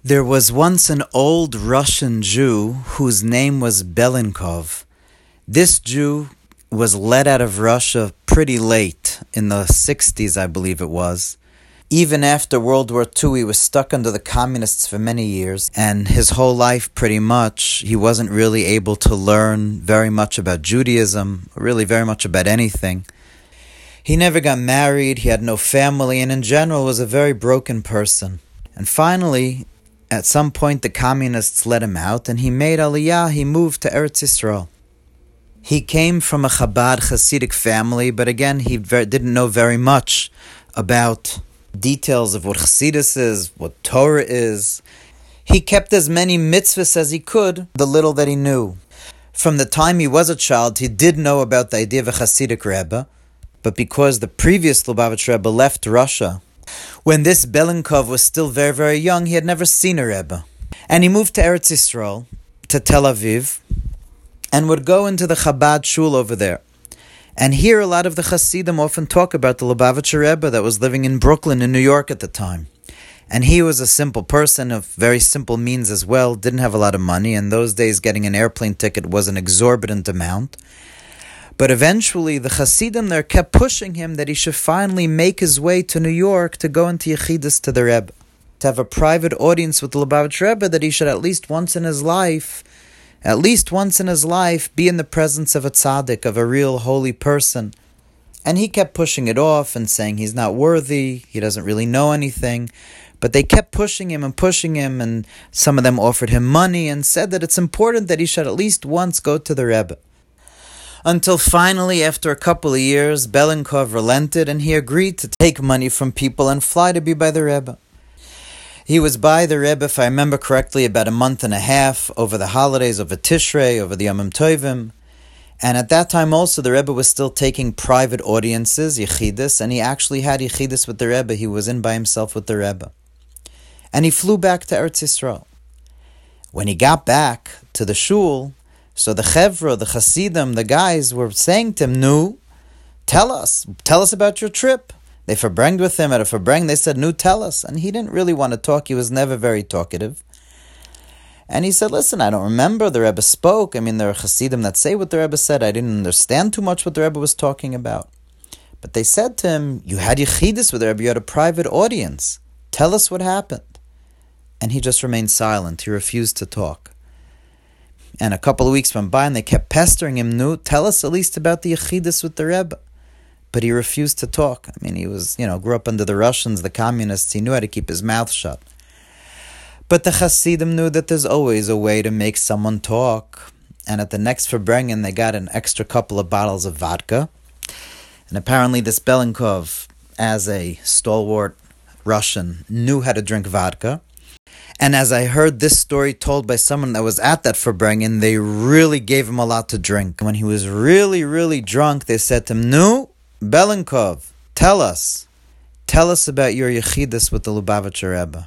There was once an old Russian Jew whose name was Belinkov. This Jew was led out of Russia pretty late, in the 60s I believe it was. Even after World War II, he was stuck under the communists for many years, and his whole life pretty much, he wasn't really able to learn very much about Judaism, really very much about anything. He never got married, he had no family, and in general was a very broken person. And finally, at some point the communists let him out, and he made Aliyah, he moved to Eretz Yisrael. He came from a Chabad Hasidic family, but again, he didn't know very much about details of what Chassidus is, what Torah is. He kept as many mitzvahs as he could, the little that he knew. From the time he was a child, he did know about the idea of a Hasidic Rebbe, but because the previous Lubavitch Rebbe left Russia, when this Belinkov was still very, very young, he had never seen a Rebbe. And he moved to Eretz Yisrael, to Tel Aviv, and would go into the Chabad shul over there. And here a lot of the Hasidim often talk about the Lubavitcher Rebbe that was living in Brooklyn in New York at the time. And he was a simple person of very simple means as well, didn't have a lot of money. In those days getting an airplane ticket was an exorbitant amount. But eventually the Hasidim there kept pushing him that he should finally make his way to New York to go into Yechidus to the Rebbe. To have a private audience with the Lubavitcher Rebbe, that he should at least once in his life be in the presence of a tzaddik, of a real holy person. And he kept pushing it off and saying he's not worthy, he doesn't really know anything. But they kept pushing him, and some of them offered him money and said that it's important that he should at least once go to the Rebbe. Until finally, after a couple of years, Belinkov relented and he agreed to take money from people and fly to be by the Rebbe. He was by the Rebbe, if I remember correctly, about a month and a half over the holidays, over Tishrei, over the Yom Tovim. And at that time also, the Rebbe was still taking private audiences, Yechidus, and he actually had Yechidus with the Rebbe. He was in by himself with the Rebbe. And he flew back to Eretz Yisrael. When he got back to the shul, so the Chevra, the Hasidim, the guys were saying to him, "Nu, tell us about your trip." They verbrenged with him at a verbreng. They said, "Nu, tell us." And he didn't really want to talk. He was never very talkative. And he said, "Listen, I don't remember. The Rebbe spoke. There are Hasidim that say what the Rebbe said. I didn't understand too much what the Rebbe was talking about." But they said to him, "You had Yechidus with the Rebbe. You had a private audience. Tell us what happened." And he just remained silent. He refused to talk. And a couple of weeks went by and they kept pestering him, "Nu, tell us at least about the Yechidus with the Rebbe." But he refused to talk. He was, grew up under the Russians, the communists. He knew how to keep his mouth shut. But the Hasidim knew that there's always a way to make someone talk. And at the next Farbrengen, they got an extra couple of bottles of vodka. And apparently this Belinkov, as a stalwart Russian, knew how to drink vodka. And as I heard this story told by someone that was at that Farbrengen, they really gave him a lot to drink. When he was really, really drunk, they said to him, "Nu, Belinkov, tell us about your Yechidus with the Lubavitcher Rebbe."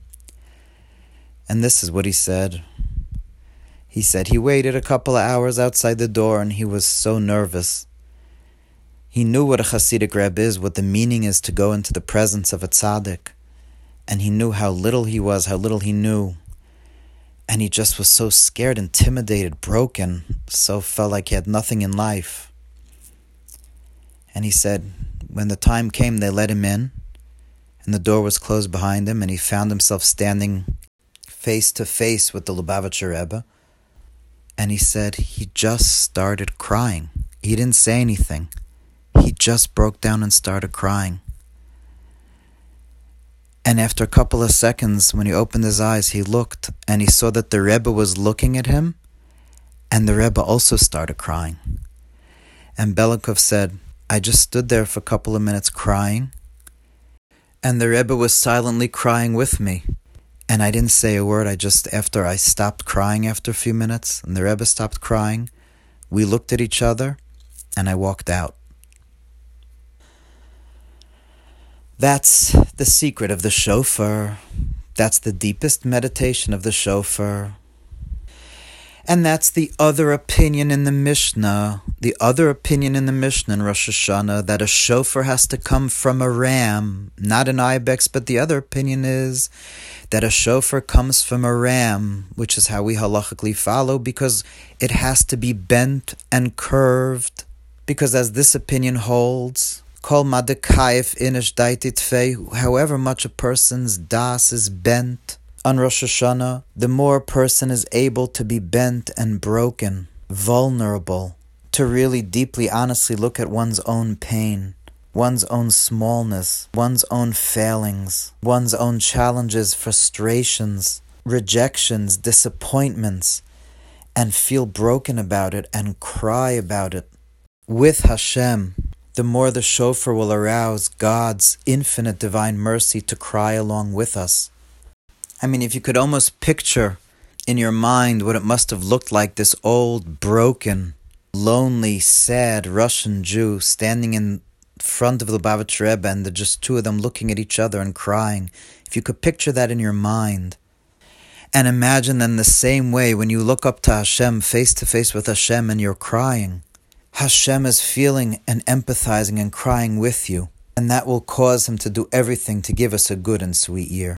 And this is what he said. He said he waited a couple of hours outside the door and he was so nervous. He knew what a Hasidic Rebbe is, what the meaning is to go into the presence of a tzaddik. And he knew how little he was, how little he knew. And he just was so scared, intimidated, broken, so felt like he had nothing in life. And he said, when the time came, they let him in, and the door was closed behind him, and he found himself standing face to face with the Lubavitcher Rebbe. And he said he just started crying. He didn't say anything. He just broke down and started crying. And after a couple of seconds, when he opened his eyes, he looked, and he saw that the Rebbe was looking at him, and the Rebbe also started crying. And Belinkov said, "I just stood there for a couple of minutes crying, and the Rebbe was silently crying with me. And I didn't say a word. After I stopped crying after a few minutes, and the Rebbe stopped crying, we looked at each other, and I walked out." That's the secret of the shofar. That's the deepest meditation of the shofar. And that's the other opinion in the Mishnah. The other opinion in the Mishnah in Rosh Hashanah, that a shofar has to come from a ram, not an ibex, but the other opinion is that a shofar comes from a ram, which is how we halachically follow, because it has to be bent and curved. Because as this opinion holds, kol madekayif inish daititfei, however much a person's das is bent on Rosh Hashanah, the more a person is able to be bent and broken, vulnerable, to really deeply, honestly look at one's own pain, one's own smallness, one's own failings, one's own challenges, frustrations, rejections, disappointments, and feel broken about it and cry about it. With Hashem, the more the shofar will arouse God's infinite divine mercy to cry along with us. I mean, if you could almost picture in your mind what it must have looked like, this old, broken, lonely, sad Russian Jew standing in front of the Lubavitcher Rebbe and the just two of them looking at each other and crying. If you could picture that in your mind, and imagine then the same way when you look up to Hashem, face to face with Hashem, and you're crying, Hashem is feeling and empathizing and crying with you, and that will cause Him to do everything to give us a good and sweet year.